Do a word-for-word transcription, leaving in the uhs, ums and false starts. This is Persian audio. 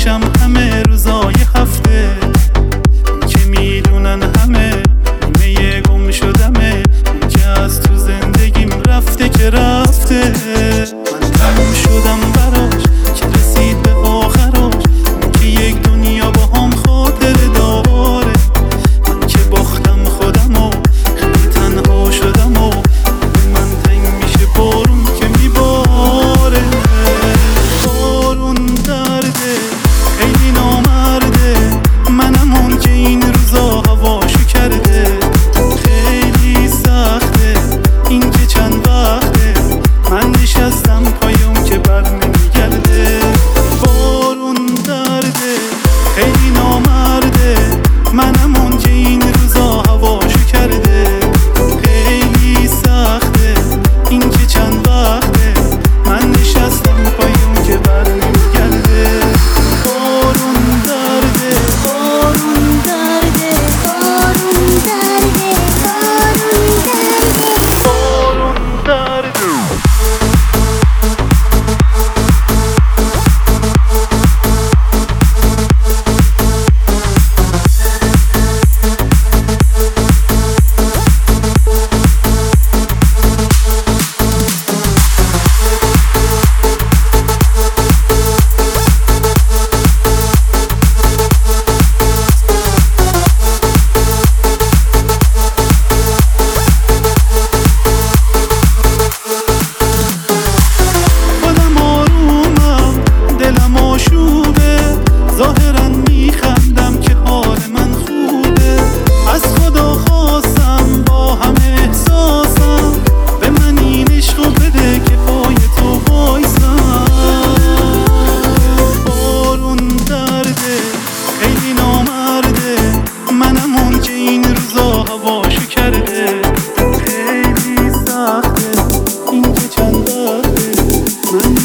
میشم همه روزای هفته، که میدونن همه نیمه گم شدمه، اون که از تو زندگیم رفته که رفته. من تموم شدم براش که رسید به آخراش، اون که یک دنیا با هم خاطر داره. من که باختم خودم و خیلی تنها شدم و من تنگ میشه بارون که میباره. بارون درده خیلی نامرده، منم اون که این روزا هواشو کرده. خیلی سخته این که چند وقته من نشستم پایم که بر نمیگرده. بارون درده خیلی نامرده، منم اون که این روزا هواشو کرده. خیلی سخته این که چند وقته من نشستم پایم که بر نمیگرده. بارون درده بارون درده بارون درده بارون درده بارون درده. ظاهرا میخندم که حال من خوبه، از خدا خواستم با هم احساسم، به من این عشقو بده که پای تو وایسم. بارون درده خیلی نامرده، منم اون که این روزا هواشو کرده. خیلی سخته این که چند وقته من